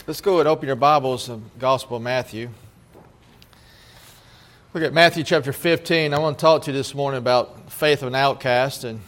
Let's go and open your Bibles, the Gospel of Matthew. Look at Matthew chapter 15. I want to talk to you this morning about faith of an outcast, and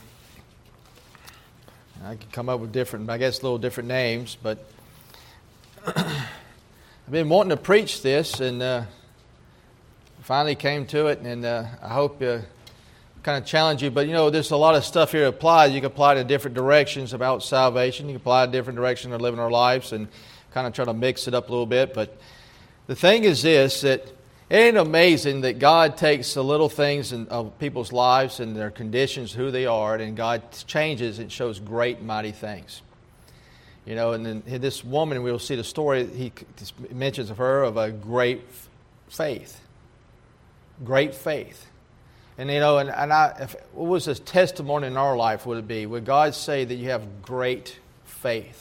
I can come up with little different names, but I've been wanting to preach this, and finally came to it, and I hope kind of challenge you. But there's a lot of stuff here applied. You can apply to different directions about salvation. You can apply to different directions of living our lives, and kind of try to mix it up a little bit. But the thing is this, that it ain't amazing that God takes the little things of people's lives and their conditions, who they are, and God changes and shows great mighty things. And then this woman, we'll see the story, he mentions of her of a great faith. Great faith. And what was this testimony in our life would it be? Would God say that you have great faith?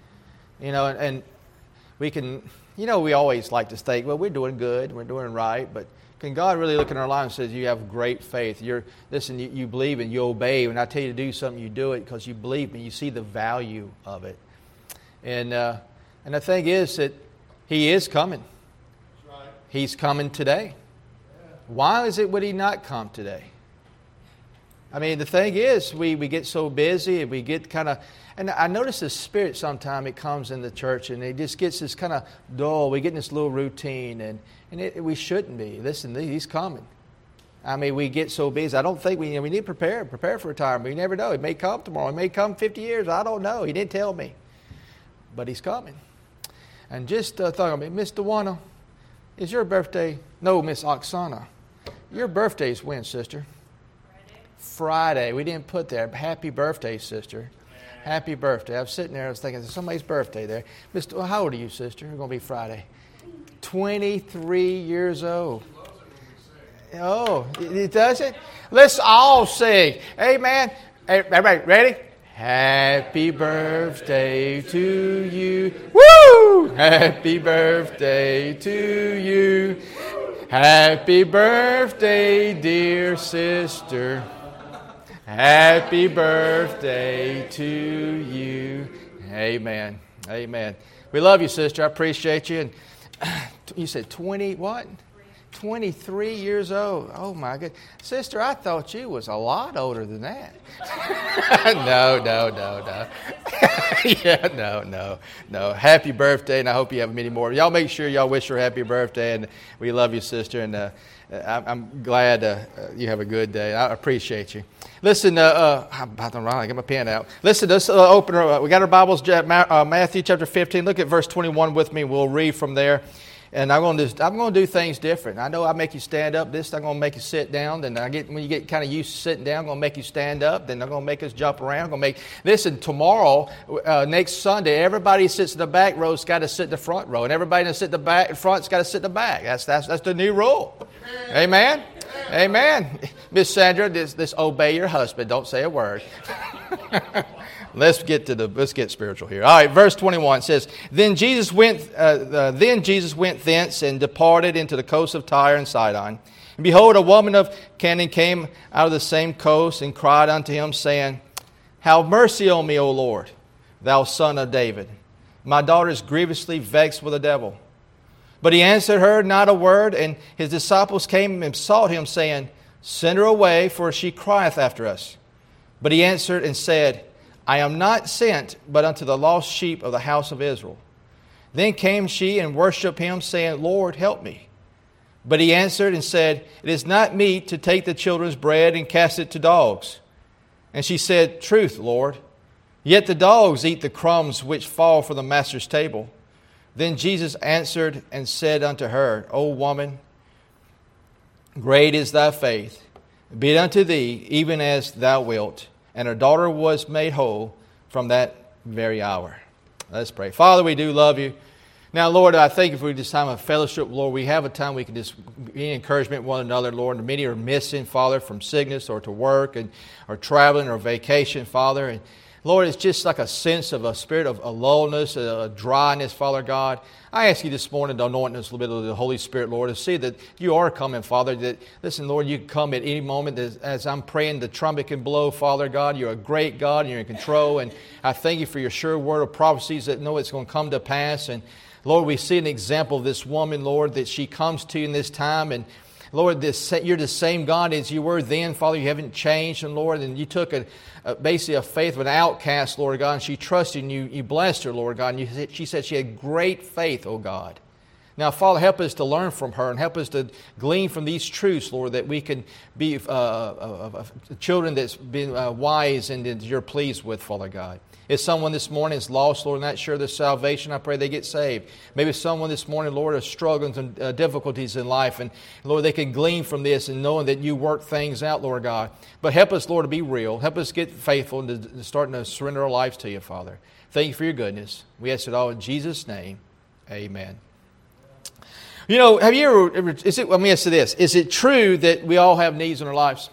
And we can, we always like to think, well, we're doing good, we're doing right, but can God really look in our life and say, you have great faith? You believe and you obey. When I tell you to do something, you do it because you believe and you see the value of it. And the thing is that He is coming. That's right. He's coming today. Yeah. Why would He not come today? I mean, the thing is, we get so busy and we get kind of... And I notice the spirit sometimes it comes in the church and it just gets this kind of dull. We get in this little routine and we shouldn't be. Listen, He's coming. I mean, we get so busy. I don't think we need to prepare for retirement. We never know. It may come tomorrow. It may come 50 years. I don't know. He didn't tell me. But He's coming. And just thought of me, Miss Dewana, is your birthday? No, Miss Oksana. Your birthday's when, sister? Friday. We didn't put there. Happy birthday, sister. Happy birthday. I was sitting there, I was thinking, there's somebody's birthday there. How old are you, sister? It's going to be Friday. 23 years old. Oh, it does it? Let's all sing. Amen. Everybody ready? Happy birthday to you. Woo! Happy birthday to you. Happy birthday, dear sister. Happy birthday to you. Amen. Amen. We love you, sister. I appreciate you. And you said 20 what? 23 years old. Oh, my God. Sister, I thought you was a lot older than that. No. Yeah, no. Happy birthday, and I hope you have many more. Y'all make sure y'all wish her happy birthday, and we love you, sister, and I'm glad you have a good day. I appreciate you. Listen, I'm about to run. I get my pen out. Listen, let's open our, we got our Bibles, Matthew chapter 15. Look at verse 21 with me. We'll read from there. And I'm going to do things different. I know I make you stand up. This I'm going to make you sit down. Then when you get kind of used to sitting down, I'm going to make you stand up. Then I'm going to make us jump around. Listen, tomorrow, next Sunday, everybody who sits in the back row's got to sit in the front row, and everybody that sits in the front's got to sit in the back. That's the new rule. Amen. Amen. Miss Sandra, this obey your husband. Don't say a word. Let's get spiritual here. All right, verse 21 says, Then Jesus went thence and departed into the coast of Tyre and Sidon. And behold, a woman of Canaan came out of the same coast and cried unto him, saying, Have mercy on me, O Lord, thou son of David. My daughter is grievously vexed with the devil. But he answered her not a word, and his disciples came and sought him, saying, Send her away, for she crieth after us. But he answered and said, I am not sent but unto the lost sheep of the house of Israel. Then came she and worshipped him, saying, Lord, help me. But he answered and said, It is not meet to take the children's bread and cast it to dogs. And she said, Truth, Lord. Yet the dogs eat the crumbs which fall from the master's table. Then Jesus answered and said unto her, O woman, great is thy faith. Be it unto thee, even as thou wilt. And her daughter was made whole from that very hour. Let's pray. Father, we do love you. Now, Lord, I thank you for this time of fellowship, Lord. We have a time we can just be encouragement one another, Lord. And many are missing, Father, from sickness or to work or traveling or vacation, Father. And Lord, it's just like a sense of a spirit of a lullness, a dryness, Father God. I ask you this morning to anoint us a little bit of the Holy Spirit, Lord, to see that you are coming, Father. That, listen, Lord, you can come at any moment. As I'm praying, the trumpet can blow, Father God. You're a great God, and you're in control. And I thank you for your sure word of prophecies that know it's going to come to pass. And Lord, we see an example of this woman, Lord, that she comes to you in this time. And Lord, you're the same God as you were then, Father. You haven't changed, and Lord, and you took basically a faith of an outcast, Lord God, and she trusted in you. You blessed her, Lord God, and she said she had great faith, oh God. Now, Father, help us to learn from her and help us to glean from these truths, Lord, that we can be children that's been wise and that you're pleased with, Father God. If someone this morning is lost, Lord, not sure of their salvation, I pray they get saved. Maybe someone this morning, Lord, is struggling with some difficulties in life. And, Lord, they can glean from this and knowing that you work things out, Lord God. But help us, Lord, to be real. Help us get faithful and to starting to surrender our lives to you, Father. Thank you for your goodness. We ask it all in Jesus' name. Amen. You know, have you ever, let me ask you this. Is it true that we all have needs in our lives?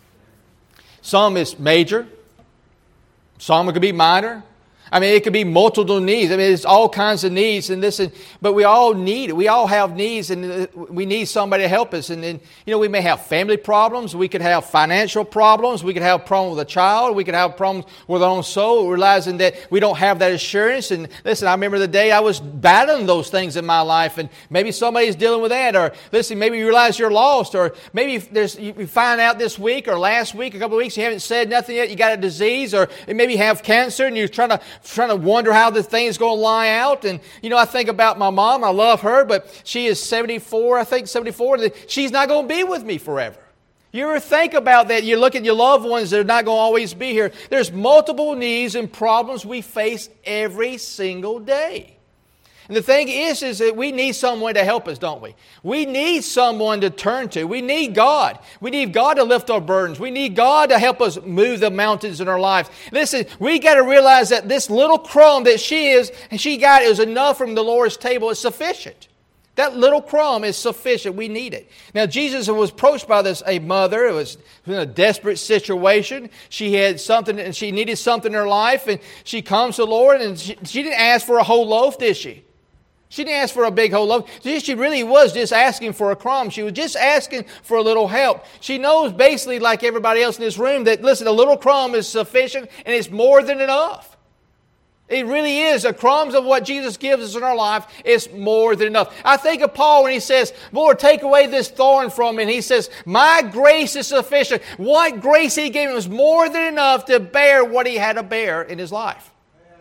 Some is major. Some could be minor. I mean, it could be multiple needs. I mean, it's all kinds of needs. And listen, but we all need it. We all have needs, and we need somebody to help us. And then, you know, we may have family problems. We could have financial problems. We could have problems with a child. We could have problems with our own soul, realizing that we don't have that assurance. And listen, I remember the day I was battling those things in my life, and maybe somebody's dealing with that. Or listen, maybe you realize you're lost. Or maybe you find out this week or last week, a couple of weeks, you haven't said nothing yet. You got a disease, or maybe you have cancer, and you're trying to wonder how the thing is going to lie out. And, you know, I think about my mom. I love her, but she is 74, I think, 74. She's not going to be with me forever. You ever think about that? You look at your loved ones that are not going to always be here. There's multiple needs and problems we face every single day. And the thing is that we need someone to help us, don't we? We need someone to turn to. We need God. We need God to lift our burdens. We need God to help us move the mountains in our lives. Listen, we got to realize that this little crumb that she got is enough from the Lord's table. It's sufficient. That little crumb is sufficient. We need it. Now, Jesus was approached by a mother. It was in a desperate situation. She had something, and she needed something in her life, and she comes to the Lord, and she didn't ask for a whole loaf, did she? She didn't ask for a big whole loaf. She really was just asking for a crumb. She was just asking for a little help. She knows basically, like everybody else in this room, that, listen, a little crumb is sufficient and it's more than enough. It really is. The crumbs of what Jesus gives us in our life is more than enough. I think of Paul when he says, Lord, take away this thorn from me. And he says, my grace is sufficient. What grace he gave him was more than enough to bear what he had to bear in his life.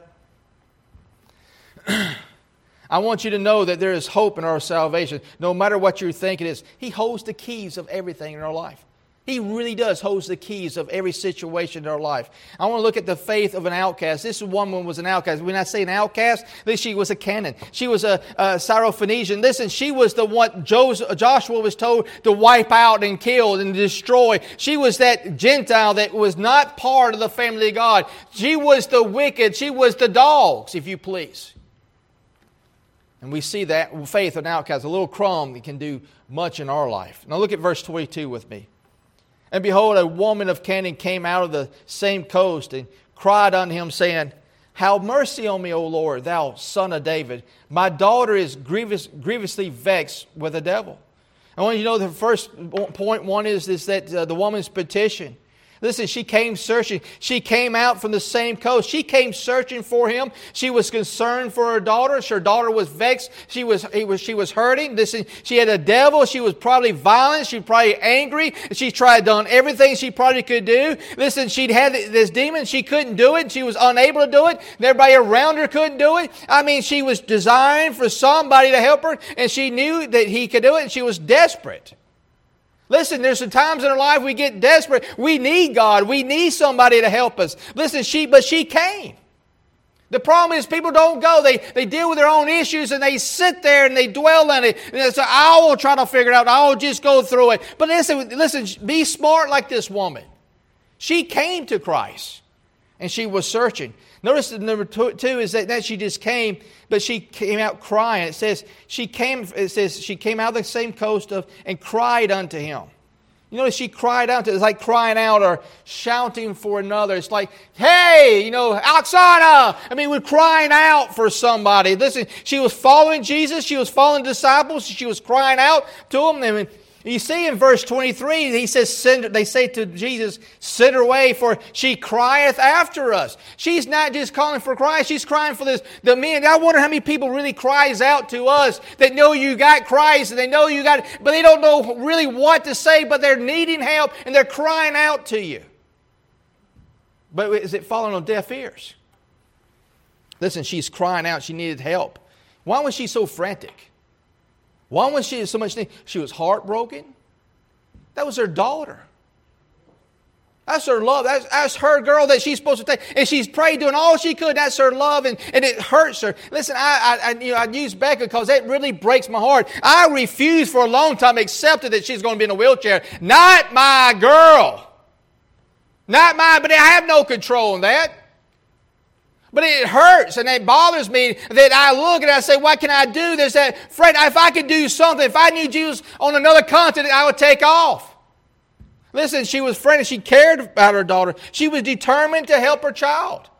I want you to know that there is hope in our salvation. No matter what you think it is, He holds the keys of everything in our life. He really does hold the keys of every situation in our life. I want to look at the faith of an outcast. This woman was an outcast. When I say an outcast, she was a Canaan. She was a Syrophoenician. Listen, she was the one Joshua was told to wipe out and kill and destroy. She was that Gentile that was not part of the family of God. She was the wicked. She was the dogs, if you please. And we see that faith of an outcast, a little crumb that can do much in our life. Now look at verse 22 with me. And behold, a woman of Canaan came out of the same coast and cried unto him, saying, Have mercy on me, O Lord, thou son of David. My daughter is grievously vexed with the devil. I want you to know the first point one is that the woman's petition. Listen, she came searching. She came out from the same coast. She came searching for him. She was concerned for her daughter. Her daughter was vexed. She was hurting. Listen, she had a devil. She was probably violent. She was probably angry. She tried done everything she probably could do. Listen, she'd had this demon. She couldn't do it. She was unable to do it. And everybody around her couldn't do it. I mean, she was designed for somebody to help her, and she knew that he could do it, and she was desperate. Listen, there's some times in our life we get desperate. We need God. We need somebody to help us. Listen, but she came. The problem is people don't go. They deal with their own issues and they sit there and they dwell on it. And they say, I will try to figure it out. I will just go through it. But listen, be smart like this woman. She came to Christ and she was searching. Notice that number two is that she just came, but she came out crying. It says she came out of the same coast and cried unto him. You notice she cried out. It's like crying out or shouting for another. It's like, hey, Oksana. We're crying out for somebody. Listen, she was following Jesus. She was following the disciples. She was crying out to them. You see in verse 23, he says, they say to Jesus, send her away, for she crieth after us. She's not just calling for Christ, she's crying for the men. I wonder how many people really cries out to us that know you got Christ, and they know you got, but they don't know really what to say, but they're needing help, and they're crying out to you. But is it falling on deaf ears? Listen, she's crying out, she needed help. Why was she so frantic? Why was she so much? She was heartbroken. That was her daughter. That's her love. That's her girl that she's supposed to take. And she's prayed doing all she could. That's her love, and it hurts her. Listen, I use Becca because that really breaks my heart. I refused for a long time, accepted that she's going to be in a wheelchair. Not my girl. Not mine, but I have no control on that. But it hurts and it bothers me that I look and I say, what can I do? There's that, Fred, if I could do something, if I knew Jesus on another continent, I would take off. Listen, she was friendly. She cared about her daughter. She was determined to help her child.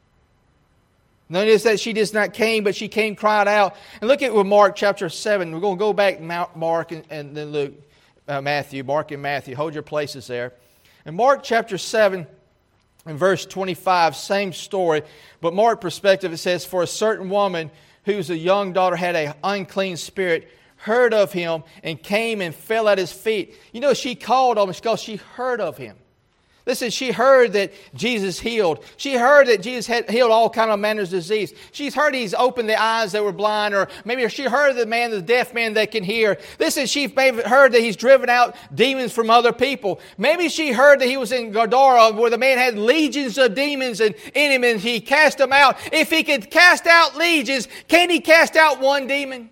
Notice that she just not came, but she came, cried out. And look at Mark chapter 7. We're going to go back to Mark and then Luke, Matthew. Mark and Matthew. Hold your places there. In Mark chapter 7, in verse 25, same story, but Mark perspective, it says, for a certain woman whose a young daughter had an unclean spirit, heard of him and came and fell at his feet. She called on him because she heard of him. Listen, she heard that Jesus healed. She heard that Jesus had healed all kind of manners of disease. She's heard He's opened the eyes that were blind, or maybe she heard the deaf man that can hear. Listen, she maybe heard that He's driven out demons from other people. Maybe she heard that He was in Gadara, where the man had legions of demons in him, and He cast them out. If He could cast out legions, can He cast out one demon?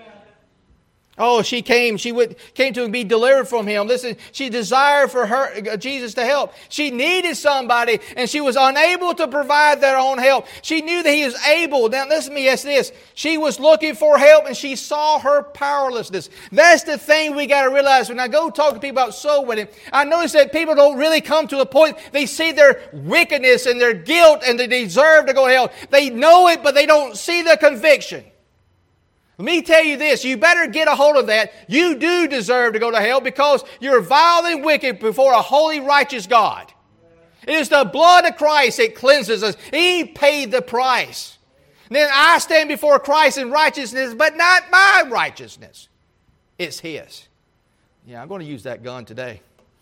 Oh, she came to be delivered from him. Listen, she desired for Jesus to help. She needed somebody, and she was unable to provide their own help. She knew that He was able. Now, listen to me, yes, this. She was looking for help, and she saw her powerlessness. That's the thing we got to realize. When I go talk to people about soul winning, I notice that people don't really come to a point. They see their wickedness and their guilt, and they deserve to go to hell. They know it, but they don't see the conviction. Let me tell you this, you better get a hold of that. You do deserve to go to hell because you're vile and wicked before a holy, righteous God. It is the blood of Christ that cleanses us. He paid the price. And then I stand before Christ in righteousness, but not my righteousness. It's His. Yeah, I'm going to use that gun today.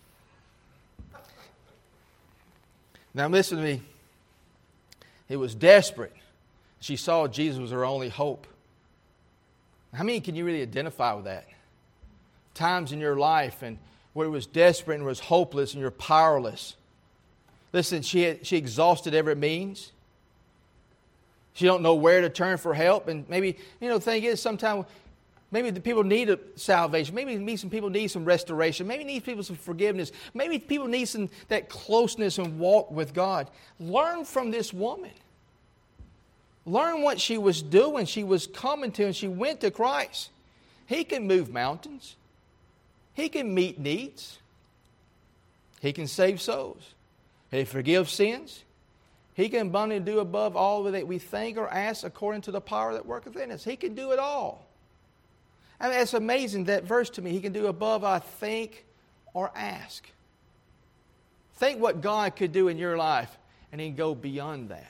Now listen to me. It was desperate. She saw Jesus was her only hope. How many can you really identify with that? Times in your life and where it was desperate and was hopeless and you're powerless. Listen, she exhausted every means. She don't know where to turn for help. And maybe, the thing is, sometimes maybe the people need a salvation. Maybe some people need some restoration. Maybe need people some forgiveness. Maybe people need that closeness and walk with God. Learn from this woman. Learn what she was doing. She was coming to, and she went to Christ. He can move mountains. He can meet needs. He can save souls. He forgives sins. He can abundantly do above all that we think or ask according to the power that worketh in us. He can do it all. It's amazing, that verse to me. He can do above I think or ask. Think what God could do in your life, and He can go beyond that.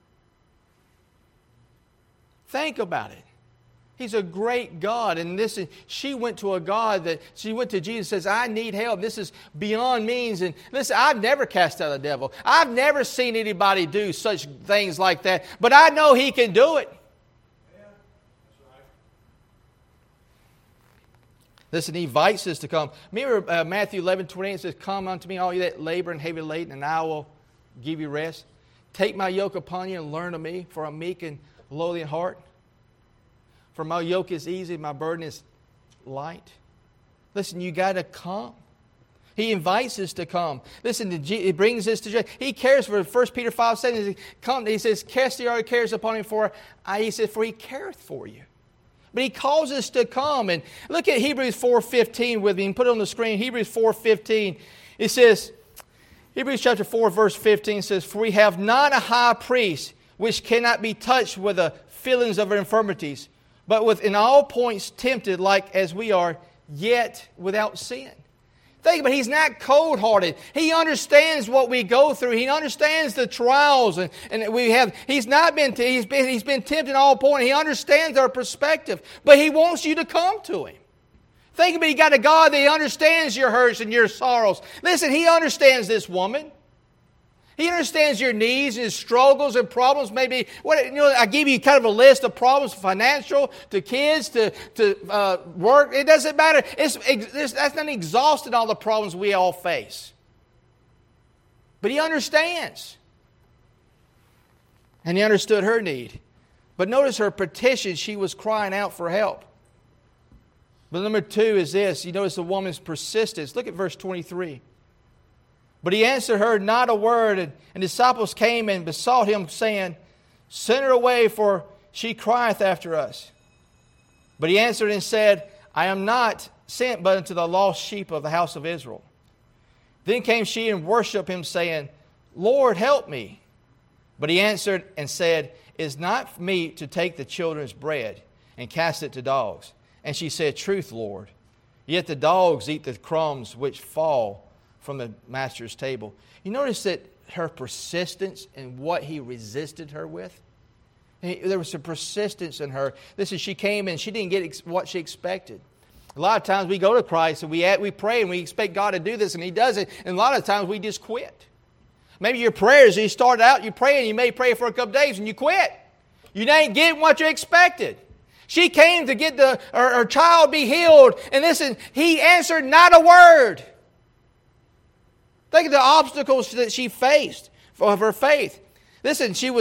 Think about it. He's a great God. And listen, she went to a God she went to Jesus and says, I need help. This is beyond means. And listen, I've never cast out a devil. I've never seen anybody do such things like that. But I know He can do it. Yeah, that's right. Listen, He invites us to come. Remember Matthew 11:28 says, come unto me, all you that labor and heavy laden, and I will give you rest. Take my yoke upon you and learn of me, for I'm meek and lowly in heart. For my yoke is easy, my burden is light. Listen, you got to come. He invites us to come. Listen, He brings us to. He cares for 1 Peter 5:7. He says, cast your cares upon Him, for He careth for you. But He calls us to come. And look at Hebrews 4:15 with me and put it on the screen. Hebrews 4:15. It says, Hebrews chapter 4 verse 15 says, "For we have not a high priest which cannot be touched with the feelings of our infirmities, but with in all points tempted like as we are, yet without sin." Think about it. He's not cold-hearted. He understands what we go through. He understands the trials and we have. He's been tempted in all points. He understands our perspective, but He wants you to come to Him. Think about it. You got a God that He understands your hurts and your sorrows. Listen, He understands this woman. He understands your needs and struggles and problems. Maybe I give you kind of a list of problems, financial, to kids, to work. It doesn't matter. That's not exhausted all the problems we all face. But He understands. And He understood her need. But notice her petition, she was crying out for help. But number 2 is this. You notice the woman's persistence. Look at verse 23. "But He answered her not a word, and disciples came and besought Him, saying, Send her away, for she crieth after us. But He answered and said, I am not sent but unto the lost sheep of the house of Israel. Then came she and worshipped Him, saying, Lord, help me. But He answered and said, It is not meet to take the children's bread and cast it to dogs. And she said, Truth, Lord. Yet the dogs eat the crumbs which fall from the master's table." You notice that her persistence in what He resisted her with? There was some persistence in her. Listen, she came and she didn't get what she expected. A lot of times we go to Christ and we pray and we expect God to do this and He does it. And a lot of times we just quit. Maybe your prayers, you started out, you pray and you may pray for a couple days and you quit. You ain't getting what you expected. She came to get her child be healed. And listen, He answered not a word. Think of the obstacles that she faced of her faith. Listen, she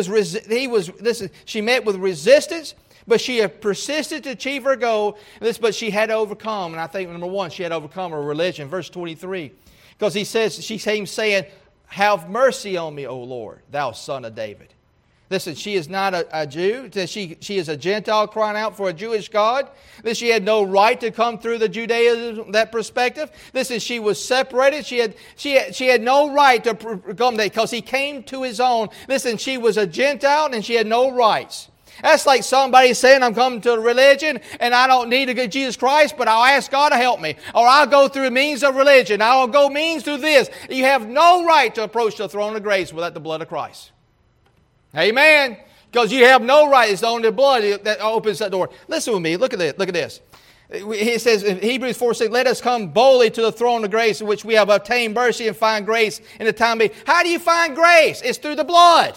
met with resistance, but she had persisted to achieve her goal. But she had to overcome. And I think number 1, she had to overcome her religion. Verse 23, because she came saying, "Have mercy on me, O Lord, thou Son of David." Listen, she is not a Jew. She is a Gentile crying out for a Jewish God. Listen, she had no right to come through the Judaism, that perspective. Listen, she was separated. She had no right to come there because He came to His own. Listen, she was a Gentile and she had no rights. That's like somebody saying, I'm coming to a religion and I don't need to get Jesus Christ, but I'll ask God to help me. Or I'll go through means of religion. I'll go means through this. You have no right to approach the throne of grace without the blood of Christ. Amen. Because you have no right. It's only the blood that opens that door. Listen with me. Look at this. Look at this. He says in Hebrews 4:6, "Let us come boldly to the throne of grace in which we have obtained mercy and find grace in the time of need." How do you find grace? It's through the blood.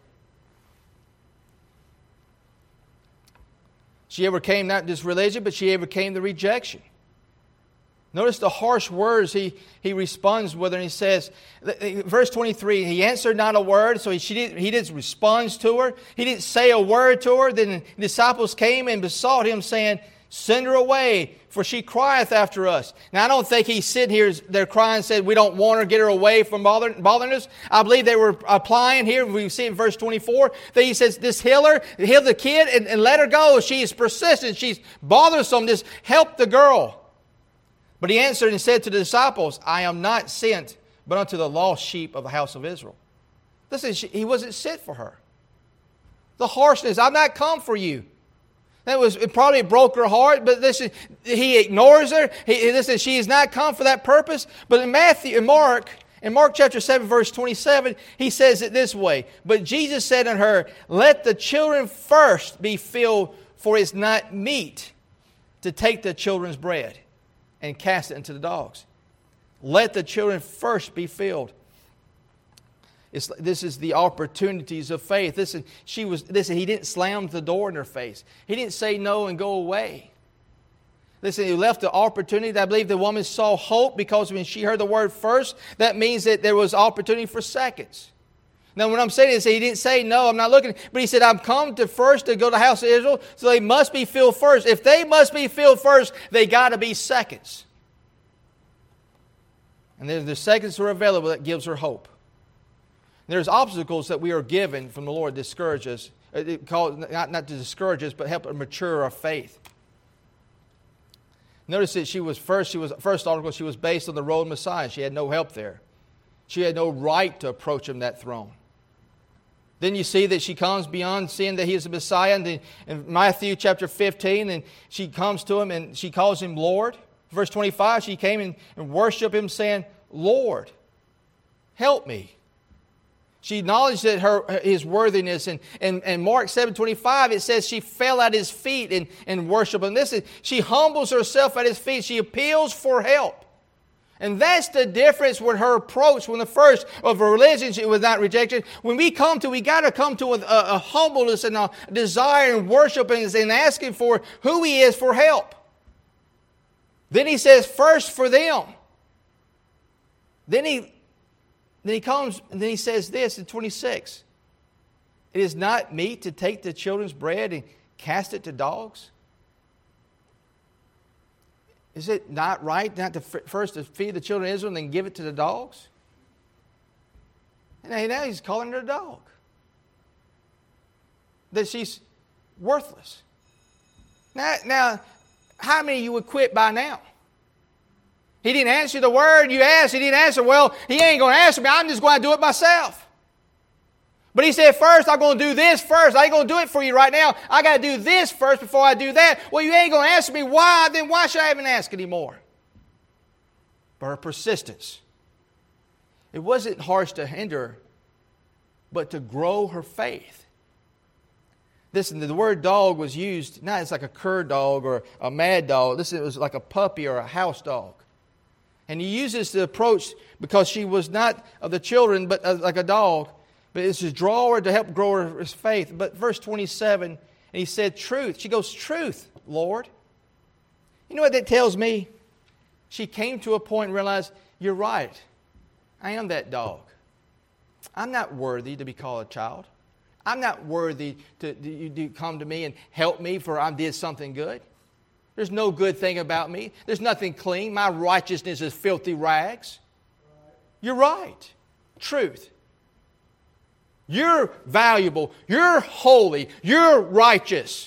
She overcame not just religion, but she overcame the rejection. Notice the harsh words he responds with, and he says, verse 23, He answered not a word, so he didn't respond to her. He didn't say a word to her. Then the disciples came and besought Him, saying, Send her away, for she crieth after us. Now, I don't think He's sitting here, they're crying and said, we don't want her, get her away from bothering us. I believe they were applying here, we see in verse 24, that He says, just heal the kid and let her go. She is persistent, she's bothersome, just help the girl. But He answered and said to the disciples, I am not sent but unto the lost sheep of the house of Israel. Listen, He wasn't sent for her. The harshness, I've not come for you. It probably broke her heart, but listen, He ignores her. Listen, she has not come for that purpose. But in Mark chapter 7, verse 27, He says it this way, But Jesus said unto her, Let the children first be filled, for it's not meet to take the children's bread and cast it into the dogs. Let the children first be filled. This is the opportunities of faith. Listen, He didn't slam the door in her face. He didn't say no and go away. Listen, He left the opportunity. I believe the woman saw hope because when she heard the word first, that means that there was opportunity for seconds. Now, what I'm saying is He didn't say, no, I'm not looking. But He said, I'm come to go to the house of Israel, so they must be filled first. If they must be filled first, they got to be seconds. And the seconds are available that gives her hope. There's obstacles that we are given from the Lord to discourage us. Not to discourage us, but help mature our faith. Notice that first article, she was based on the role of Messiah. She had no help there. She had no right to approach him that throne. Then you see that she comes beyond seeing that he is the Messiah. And in Matthew chapter 15, and she comes to him and she calls him Lord. Verse 25, she came and worshiped him saying, Lord, help me. She acknowledged that his worthiness. And Mark 7:25, it says she fell at his feet and worshiped him. She humbles herself at his feet. She appeals for help. And that's the difference with her approach when the first of a religion she was not rejected. When we got to come to a humbleness and a desire and worship and asking for who He is for help. Then He says, first for them. Then he comes and then He says this in 26. It is not meet to take the children's bread and cast it to dogs. Is it not right not to first to feed the children of Israel and then give it to the dogs? And now He's calling her a dog. That she's worthless. Now, how many of you would quit by now? He didn't answer the word you asked. He didn't answer. Well, He ain't going to answer me. I'm just going to do it myself. But He said, first, I'm going to do this first. I ain't going to do it for you right now. I got to do this first before I do that. Well, you ain't going to answer me. Why? Then why should I even ask anymore? But her persistence. It wasn't harsh to hinder her, but to grow her faith. Listen, the word dog was used, not as like a cur dog or a mad dog. Listen, it was like a puppy or a house dog. And He uses the approach because she was not of the children, but like a dog. But it's to draw her to help grow her faith. But verse 27, and He said, truth. She goes, truth, Lord. You know what that tells me? She came to a point and realized, you're right. I am that dog. I'm not worthy to be called a child. I'm not worthy to come to me and help me for I did something good. There's no good thing about me. There's nothing clean. My righteousness is filthy rags. You're right. Truth. You're valuable. You're holy. You're righteous.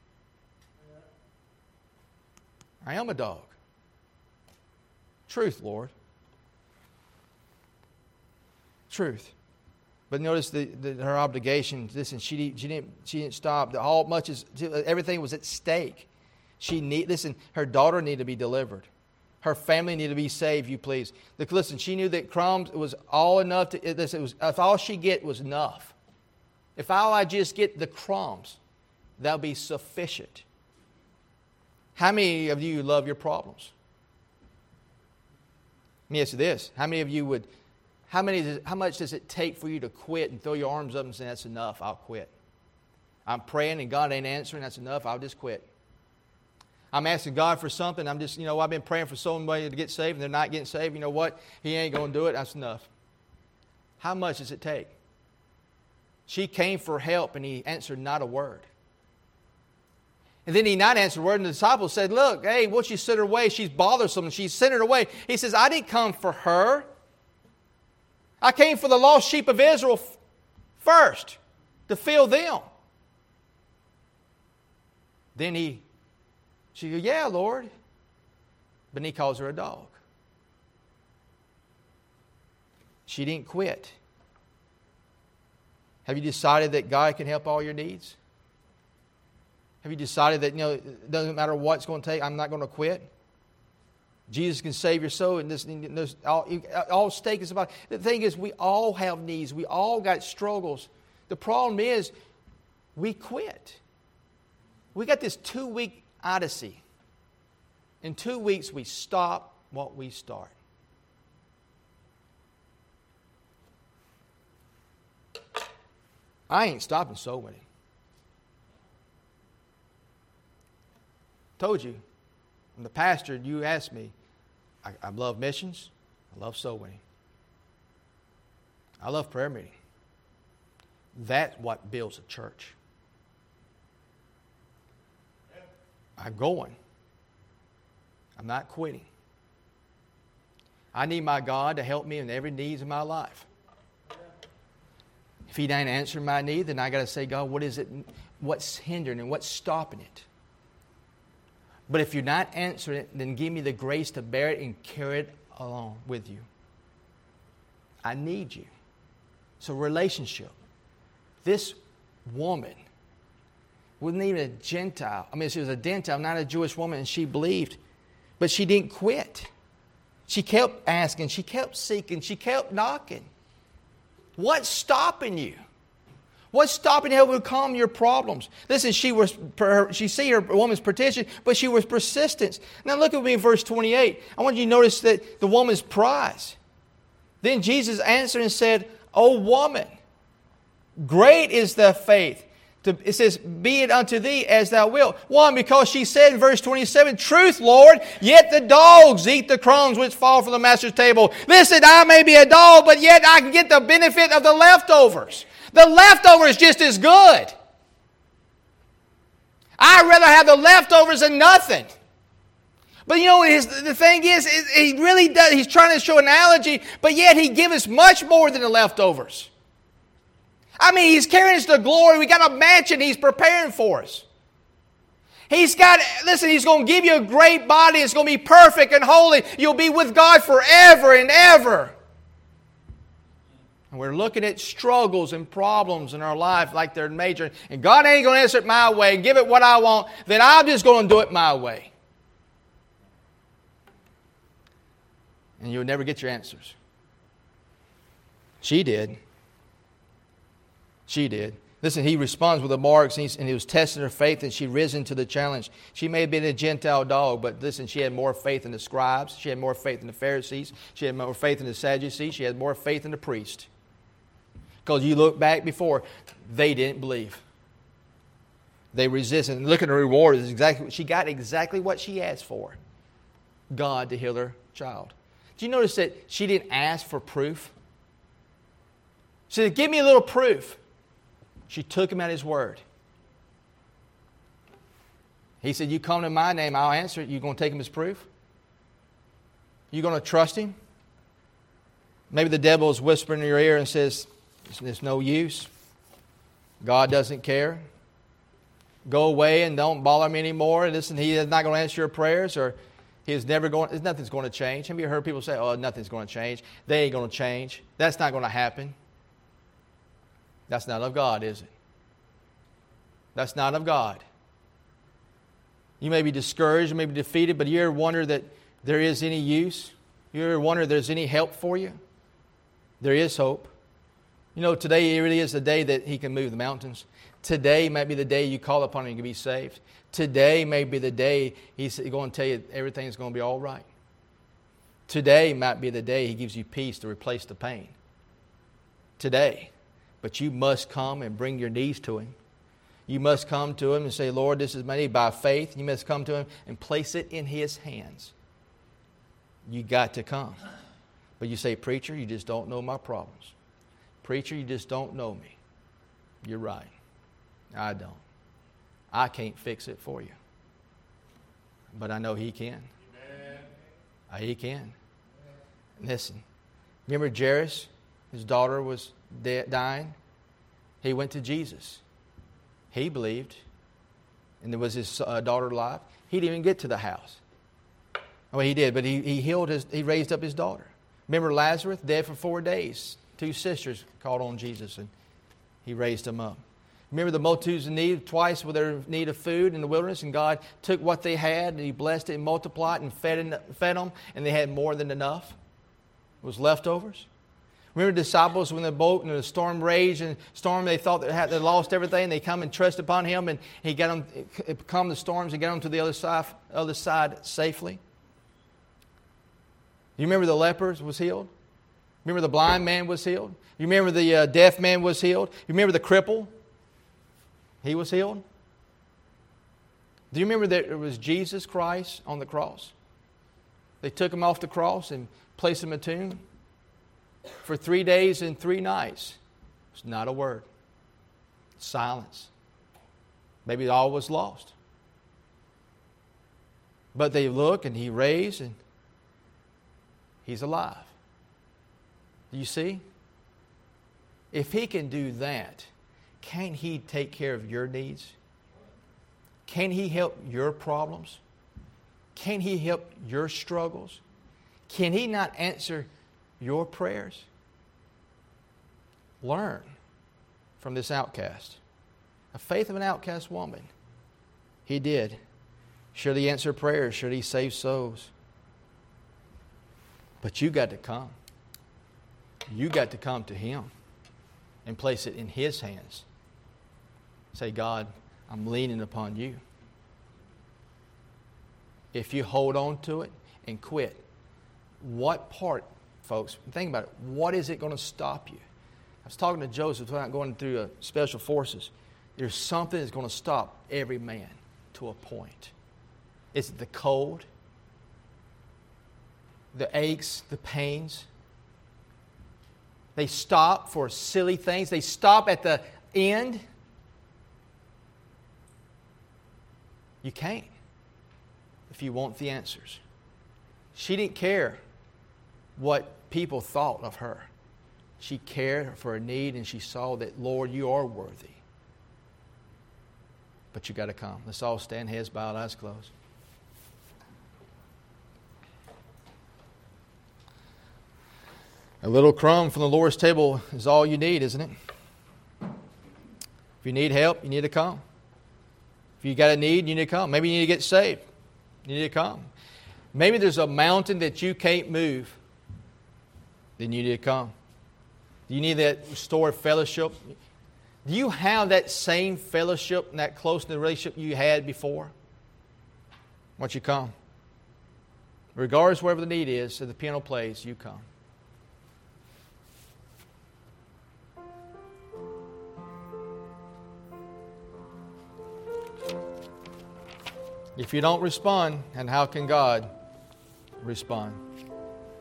I am a dog. Truth, Lord. Truth. But notice her obligation. Listen, she didn't stop. Everything was at stake. Her daughter needed to be delivered. Her family needed to be saved, you please. Listen, she knew that crumbs was all enough. If all she get was enough. If all I just get the crumbs, that'll be sufficient. How many of you love your problems? Let me ask you this. How much does it take for you to quit and throw your arms up and say, that's enough, I'll quit? I'm praying and God ain't answering, that's enough, I'll just quit. I'm asking God for something. I've been praying for somebody to get saved and they're not getting saved. You know what? He ain't going to do it. That's enough. How much does it take? She came for help and He answered not a word. And then He not answered a word and the disciples said, look, hey, won't you send her away? She's bothersome and she sent her away. He says, I didn't come for her. I came for the lost sheep of Israel first to fill them. Then she goes, yeah, Lord. But He calls her a dog. She didn't quit. Have you decided that God can help all your needs? Have you decided that, it doesn't matter what it's going to take, I'm not going to quit? Jesus can save your soul. And all stake is about. The thing is, we all have needs. We all got struggles. The problem is, we quit. We got this 2-week odyssey. In 2 weeks, we stop what we start. I ain't stopping soul winning. Told you. I'm the pastor, you asked me. I love missions. I love soul winning. I love prayer meeting. That's what builds a church. I'm going. I'm not quitting. I need my God to help me in every need of my life. If He ain't answering my need, then I got to say, God, what is it? What's hindering and what's stopping it? But if you're not answering it, then give me the grace to bear it and carry it along with you. I need you. It's a relationship. This woman wasn't even a Gentile. I mean, she was a Gentile, not a Jewish woman, and she believed. But she didn't quit. She kept asking. She kept seeking. She kept knocking. What's stopping you? What's stopping you to overcome your problems? Listen, she see her woman's petition, but she was persistent. Now look at me in verse 28. I want you to notice that the woman's prize. Then Jesus answered and said, O woman, great is thy faith. It says, be it unto thee as thou wilt. One, because she said in verse 27, truth, Lord, yet the dogs eat the crumbs which fall from the master's table. Listen, I may be a dog, but yet I can get the benefit of the leftovers. The leftovers just as good. I'd rather have the leftovers than nothing. But you know, the thing is, he really does. He's trying to show an analogy, but yet he gives us much more than the leftovers. I mean, he's carrying us to glory. We got a mansion he's preparing for us. He's going to give you a great body. It's going to be perfect and holy. You'll be with God forever and ever. And we're looking at struggles and problems in our life like they're major. And God ain't going to answer it my way and give it what I want. Then I'm just going to do it my way. And you'll never get your answers. She did. She did. Listen, he responds with the marks, and he was testing her faith, and she risen to the challenge. She may have been a Gentile dog, but listen, she had more faith in the scribes. She had more faith in the Pharisees. She had more faith in the Sadducees. She had more faith in the priest. Because you look back before, they didn't believe. They resisted. And look at the reward. She got exactly what she asked for. God to heal her child. Do you notice that she didn't ask for proof? She said, give me a little proof. She took him at his word. He said, you come to my name, I'll answer it. You going to take him as proof? You going to trust him? Maybe the devil is whispering in your ear and says, there's no use. God doesn't care. Go away and don't bother me anymore. Listen, he is not going to answer your prayers, or nothing's going to change. Have you heard people say, oh, nothing's going to change? They ain't going to change. That's not going to happen. That's not of God, is it? That's not of God. You may be discouraged, you may be defeated, but you ever wonder that there is any use? You ever wonder if there's any help for you? There is hope. You know, today really is the day that He can move the mountains. Today might be the day you call upon Him and you can be saved. Today may be the day He's going to tell you everything's going to be all right. Today might be the day He gives you peace to replace the pain. Today. But you must come and bring your knees to Him. You must come to Him and say, Lord, this is my need. By faith, you must come to Him and place it in His hands. You got to come. But you say, preacher, you just don't know my problems. Preacher, you just don't know me. You're right. I don't. I can't fix it for you. But I know He can. Amen. He can. Listen, remember Jairus? His daughter was dying. He went to Jesus. He believed. And there was his daughter alive. He didn't even get to the house. Well, he did, but he raised up his daughter. Remember Lazarus, dead for 4 days. 2 sisters called on Jesus, and He raised him up. Remember the multitudes in need twice with their need of food in the wilderness, and God took what they had, and He blessed it and multiplied and fed them, and they had more than enough. It was leftovers. Remember the disciples when the boat and the storm raged, and they thought they lost everything. They come and trust upon Him, and He got them, calm the storms and get them to the other side safely. You remember the leper was healed? Remember the blind man was healed? You remember the deaf man was healed? You remember the cripple? He was healed. Do you remember that it was Jesus Christ on the cross? They took Him off the cross and placed Him in a tomb. For 3 days and 3 nights, there's not a word. Silence. Maybe all was lost. But they look and He raised and He's alive. Do you see? If He can do that, can't He take care of your needs? Can He help your problems? Can He help your struggles? Can He not answer your prayers? Learn from this outcast. The faith of an outcast woman. He did. Should He answer prayers? Should He save souls? But you got to come. You got to come to Him and place it in His hands. Say, God, I'm leaning upon You. If you hold on to it and quit, what part, folks, think about it, what is it going to stop you? I was talking to Joseph about going through special forces. There's something that's going to stop every man to a point. Is it the cold? The aches, the pains? They stop for silly things. They stop at the end. You can't if you want the answers. She didn't care what people thought of her. She cared for her need, and she saw that, Lord, You are worthy. But you got to come. Let's all stand, heads bowed, eyes closed. A little crumb from the Lord's table is all you need, isn't it? If you need help, you need to come. If you got a need, you need to come. Maybe you need to get saved. You need to come. Maybe there's a mountain that you can't move. Then you need to come. Do you need that restored fellowship? Do you have that same fellowship and that close relationship you had before? Why don't you come? Regardless of wherever the need is, if the piano plays, you come. If you don't respond, and how can God respond?